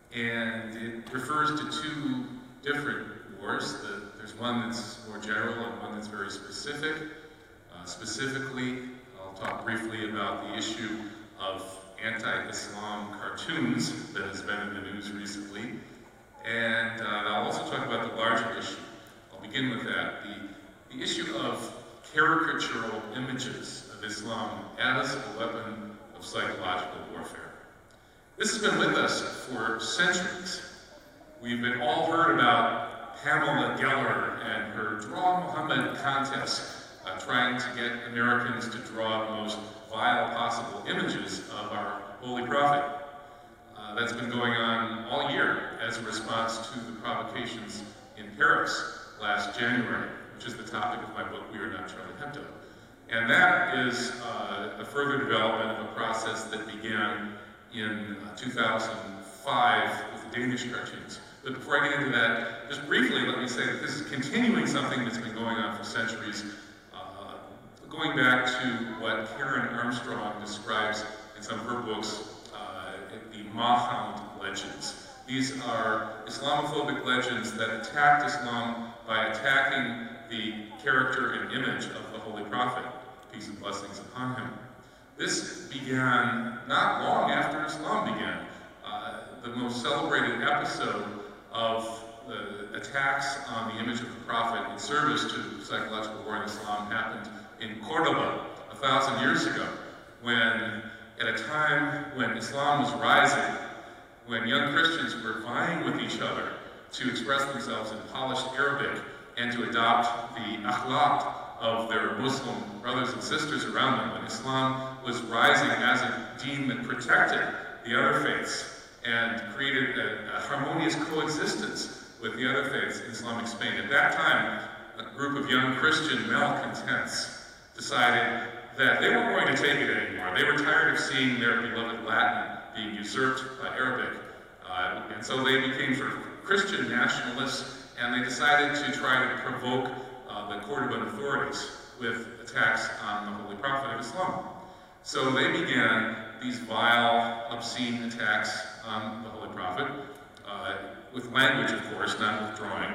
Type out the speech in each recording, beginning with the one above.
And it refers to two different wars. There's one that's more general and one that's very specific. Specifically, I'll talk briefly about the issue of anti-Islam cartoons that has been in the news recently. And I'll also talk about the larger issue. I'll begin with that. The issue of caricatural images of Islam as a weapon of psychological warfare. This has been with us for centuries. We've all heard about Pamela Geller and her Draw Muhammad contest, trying to get Americans to draw the most vile possible images of our Holy Prophet. That's been going on all year as a response to the provocations in Paris last January, which is the topic of my book, We Are Not Charlie Hebdo. And that is a further development of a process that began in 2005 with the Danish cartoons. But before I get into that, just briefly let me say that this is continuing something that's been going on for centuries, going back to what Karen Armstrong describes in some of her books, the Mahound legends. These are Islamophobic legends that attacked Islam by attacking the character and image of the Holy Prophet, peace and blessings upon him. This began not long after Islam began. The most celebrated episode of the attacks on the image of the Prophet in service to the psychological war in Islam happened in Cordoba 1,000 years ago, when at a time when Islam was rising, when young Christians were vying with each other to express themselves in polished Arabic and to adopt the akhlaq of their Muslim brothers and sisters around them, when Islam was rising as a deen that protected the other faiths and created a harmonious coexistence with the other faiths in Islamic Spain. At that time, a group of young Christian malcontents decided that they weren't going to take it anymore. They were tired of seeing their beloved Latin being usurped by Arabic. And so they became sort of Christian nationalists, and they decided to try to provoke the Cordoban authorities with attacks on the Holy Prophet of Islam. So they began these vile, obscene attacks on the Holy Prophet, with language, of course, not with drawing.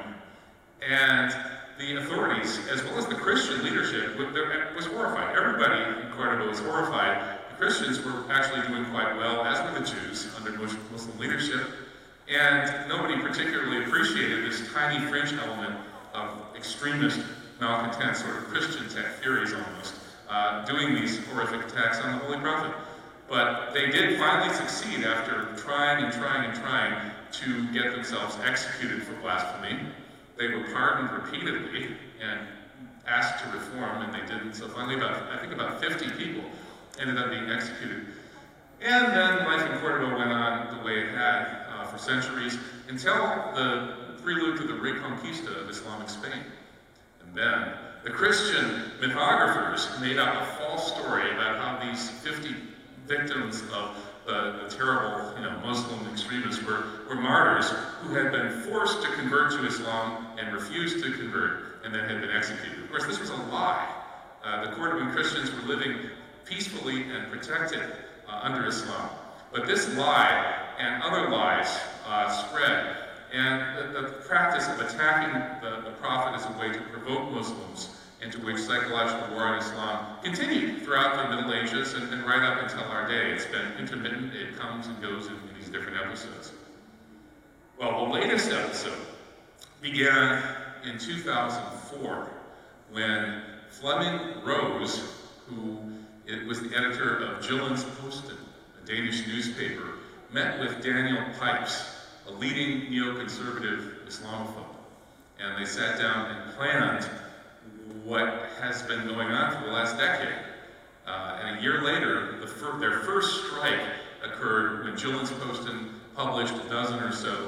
And the authorities, as well as the Christian leadership, was horrified. Everybody in Cordoba was horrified. The Christians were actually doing quite well, as were the Jews, under Muslim leadership. And nobody particularly appreciated this tiny fringe element of extremist malcontents, sort of Christian furies almost, doing these horrific attacks on the Holy Prophet. But they did finally succeed after trying and trying and trying to get themselves executed for blasphemy. They were pardoned repeatedly and asked to reform, and they didn't. So finally, I think about 50 people ended up being executed. And then life in Cordoba went on the way it had for centuries, until the prelude to the Reconquista of Islamic Spain. And then the Christian mythographers made up a false story about how these 50 victims of the terrible, Muslim extremists were martyrs who had been forced to convert to Islam and refused to convert, and then had been executed. Of course, this was a lie. The Cordoban Christians were living peacefully and protected under Islam. But this lie and other lies spread, and the practice of attacking the Prophet as a way to provoke Muslims, into which psychological war on Islam continued throughout the Middle Ages and right up until our day. It's been intermittent. It comes and goes in these different episodes. Well, the latest episode began in 2004 when Flemming Rose, who was the editor of Jyllands-Posten, a Danish newspaper, met with Daniel Pipes, a leading neoconservative Islamophobe. And they sat down and planned what has been going on for the last decade. And a year later, their first strike occurred when Jyllands-Posten published a dozen or so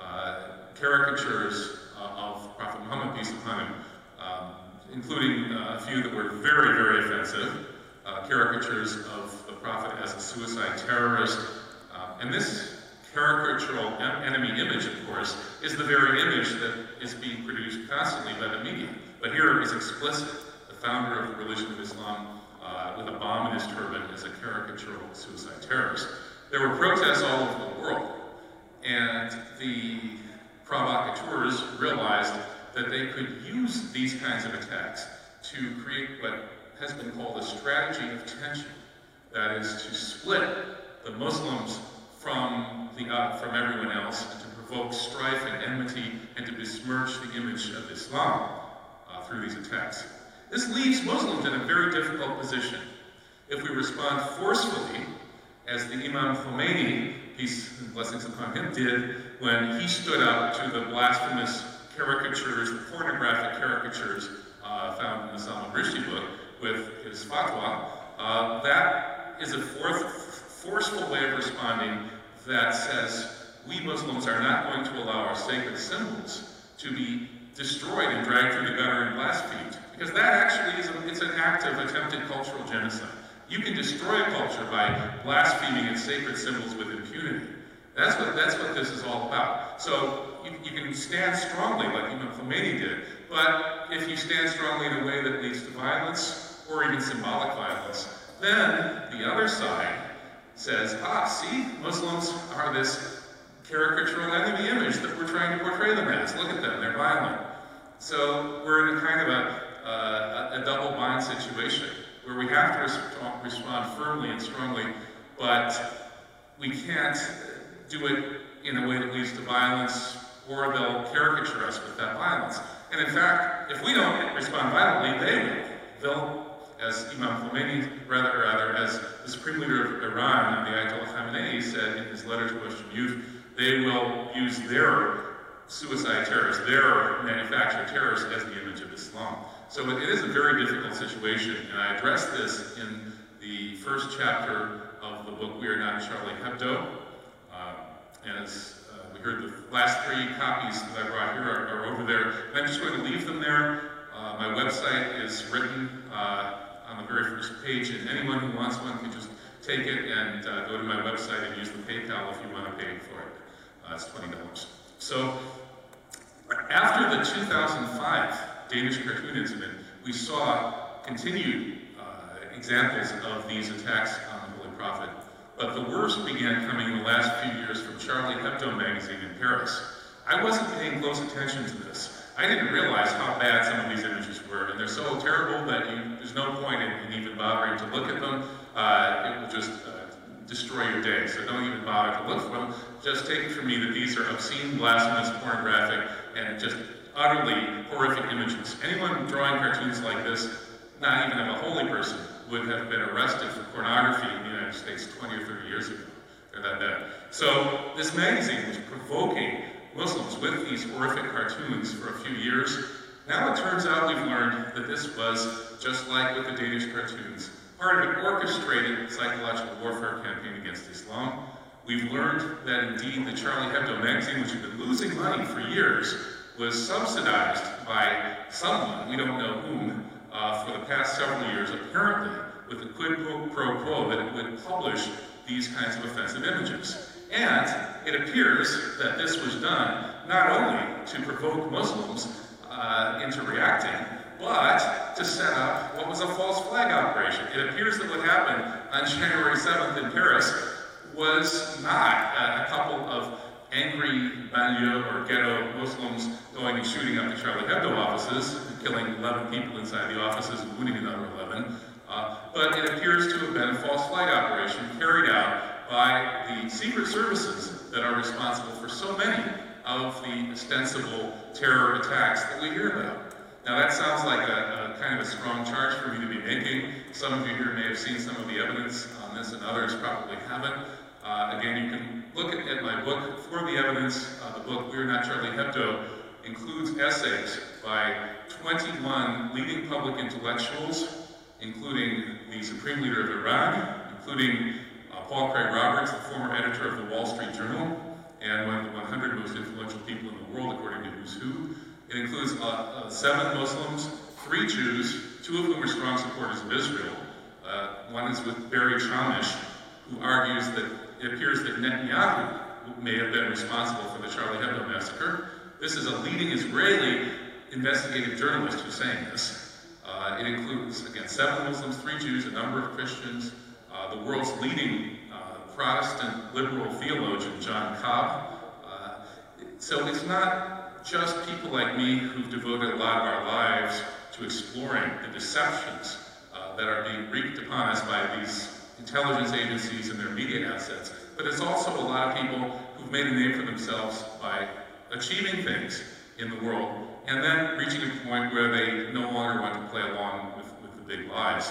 caricatures of Prophet Muhammad, peace upon him, including a few that were very, very offensive, caricatures of the Prophet as a suicide terrorist. And this caricatural enemy image, of course, is the very image that is being produced constantly by the media. But here it is explicit. The founder of the religion of Islam with a bomb in his turban is a caricatural suicide terrorist. There were protests all over the world. And the provocateurs realized that they could use these kinds of attacks to create what has been called a strategy of tension. That is to split the Muslims from everyone else, and to provoke strife and enmity, and to besmirch the image of Islam through these attacks. This leaves Muslims in a very difficult position. If we respond forcefully, as the Imam Khomeini, peace and blessings upon him, did when he stood up to the blasphemous caricatures, the pornographic caricatures found in the Salman Rushdie book with his fatwa, that is a forceful way of responding that says we Muslims are not going to allow our sacred symbols to be destroyed and dragged through the gutter and blasphemed. Because that actually it's an act of attempted cultural genocide. You can destroy a culture by blaspheming its sacred symbols with impunity. That's what this is all about. So you can stand strongly like Imam Khomeini did, but if you stand strongly in a way that leads to violence or even symbolic violence, then the other side says, see, Muslims are this caricatural enemy image that we're trying to portray them as. Look at them, they're violent. So we're in a kind of a double bind situation where we have to respond firmly and strongly, but we can't do it in a way that leads to violence, or they'll caricature us with that violence. And in fact, if we don't respond violently, they will. They'll, as Imam Khomeini, rather as the supreme leader of Iran, the Ayatollah Khamenei, said in his letter to Western youth, they will use their suicide terrorists, their manufactured terrorists, as the image of Islam. So it is a very difficult situation, and I address this in the first chapter of the book, We Are Not Charlie Hebdo. As we heard, the last 3 copies that I brought here are over there. And I'm just going to leave them there. My website is written on the very first page, and anyone who wants one can just take it and go to my website and use the PayPal if you want to pay for it. It's $20. So after the 2005 Danish cartoon incident, we saw continued examples of these attacks on the Holy Prophet. But the worst began coming in the last few years from Charlie Hebdo magazine in Paris. I wasn't paying close attention to this. I didn't realize how bad some of these images were, and they're so terrible that there's no point in even bothering to look at them. It will just destroy your day, so don't even bother to look for them. Just take it from me that these are obscene, blasphemous, pornographic, and just utterly horrific images. Anyone drawing cartoons like this, not even a holy person, would have been arrested for pornography in the United States 20 or 30 years ago. They're that bad. So this magazine was provoking Muslims with these horrific cartoons for a few years. Now it turns out we've learned that this was, just like with the Danish cartoons, part of an orchestrated psychological warfare campaign against Islam. We've learned that indeed the Charlie Hebdo magazine, which had been losing money for years, was subsidized by someone, we don't know whom, for the past several years, apparently with a quid pro quo that it would publish these kinds of offensive images. And it appears that this was done not only to provoke Muslims into reacting, but to set up what was a false flag operation. It appears that what happened on January 7th in Paris was not a couple of angry banlieue or ghetto Muslims going and shooting up the Charlie Hebdo offices, killing 11 people inside the offices and wounding another 11, but it appears to have been a false flag operation carried out by the secret services that are responsible for so many of the ostensible terror attacks that we hear about. Now that sounds like a kind of a strong charge for me to be making. Some of you here may have seen some of the evidence on this, and others probably haven't. Again, you can look at my book for the evidence. The book, We Are Not Charlie Hebdo, includes essays by 21 leading public intellectuals, including the Supreme Leader of Iran, including Paul Craig Roberts, the former editor of the Wall Street Journal, and one of the 100 most influential people in the world, according to Who's Who. It includes 7 Muslims, 3 Jews, 2 of whom are strong supporters of Israel. One is with Barry Chamish, who argues that it appears that Netanyahu may have been responsible for the Charlie Hebdo massacre. This is a leading Israeli investigative journalist who's saying this. It includes, again, 7 Muslims, 3 Jews, a number of Christians, the world's leading Protestant liberal theologian, John Cobb, So it's not just people like me who've devoted a lot of our lives to exploring the deceptions that are being wreaked upon us by these intelligence agencies and their media assets, but it's also a lot of people who've made a name for themselves by achieving things in the world and then reaching a point where they no longer want to play along with the big lies.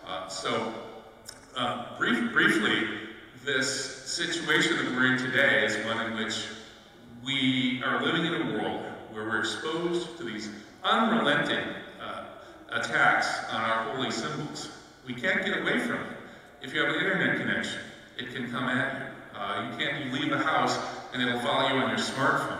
Briefly, this situation that we're in today is one in which we are living in a world where we're exposed to these unrelenting attacks on our holy symbols. We can't get away from it. If you have an internet connection, it can come at you. You leave the house and it'll follow you on your smartphone.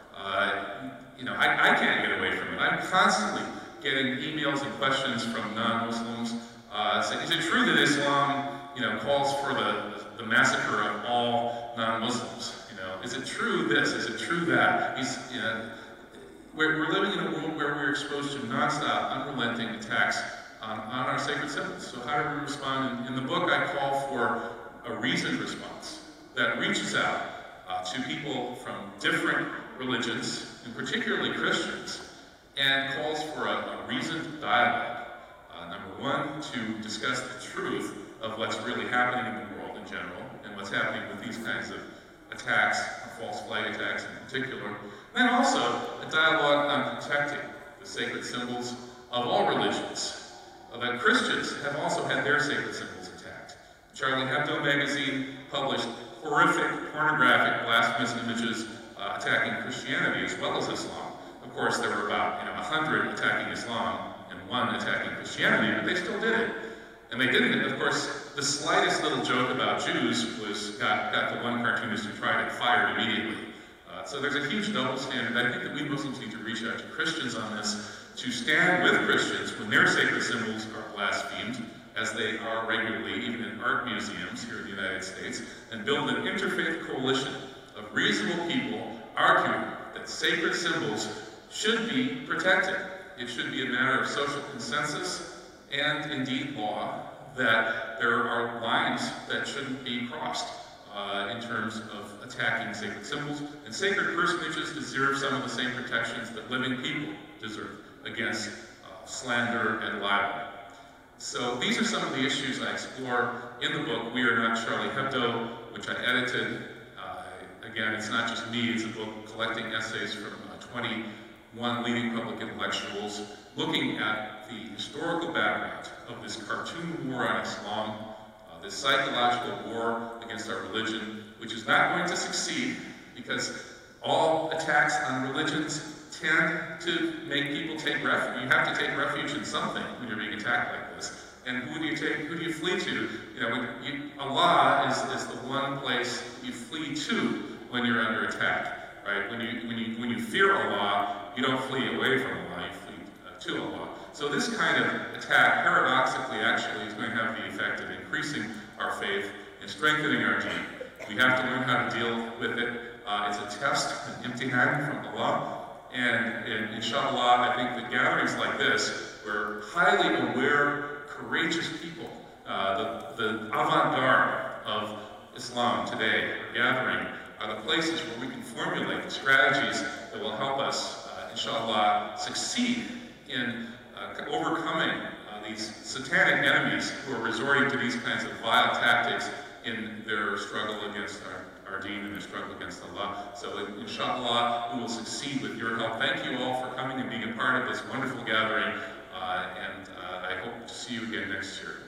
I can't get away from it. I'm constantly getting emails and questions from non-Muslims saying, is it true that Islam, calls for the massacre of all non-Muslims? Is it true this? Is it true that? We're living in a world where we're exposed to nonstop, unrelenting attacks on our sacred symbols. So how do we respond? In the book, I call for a reasoned response that reaches out to people from different religions, and particularly Christians, and calls for a reasoned dialogue. Number one, to discuss the truth of what's really happening in the world in general, and what's happening with these kinds of attacks, false flag attacks in particular. And then also a dialogue on protecting the sacred symbols of all religions. That Christians have also had their sacred symbols attacked. Charlie Hebdo magazine published horrific, pornographic, blasphemous images attacking Christianity as well as Islam. Of course, there were about 100 attacking Islam and 1 attacking Christianity, but they still did it. And they did it. Of course, the slightest little joke about Jews got the one cartoonist who tried it fired immediately. So there's a huge double standard. I think that we Muslims need to reach out to Christians on this, to stand with Christians when their sacred symbols are blasphemed, as they are regularly, even in art museums here in the United States, and build an interfaith coalition of reasonable people arguing that sacred symbols should be protected. It should be a matter of social consensus and indeed law, that there are lines that shouldn't be crossed in terms of attacking sacred symbols. And sacred personages deserve some of the same protections that living people deserve against slander and libel. So these are some of the issues I explore in the book, We Are Not Charlie Hebdo, which I edited. Again, it's not just me, it's a book collecting essays from 21 leading public intellectuals, looking at the historical background of this cartoon war on Islam, this psychological war against our religion, which is not going to succeed because all attacks on religions tend to make people take refuge. You have to take refuge in something when you're being attacked like this. And who do you flee to? Allah is the one place you flee to when you're under attack, right? When you fear Allah, you don't flee away from Allah, you flee to Allah. So this kind of attack, paradoxically, actually, is going to have the effect of increasing our faith and strengthening our deen. We have to learn how to deal with it. It's a test, an imtihan from Allah. And inshallah, I think that gatherings like this, where highly aware, courageous people, the avant-garde of Islam today, are gathering, are the places where we can formulate the strategies that will help us, inshallah, succeed in overcoming these satanic enemies who are resorting to these kinds of vile tactics in their struggle against our deen and their struggle against Allah. So inshallah, we will succeed with your help. Thank you all for coming and being a part of this wonderful gathering, and I hope to see you again next year.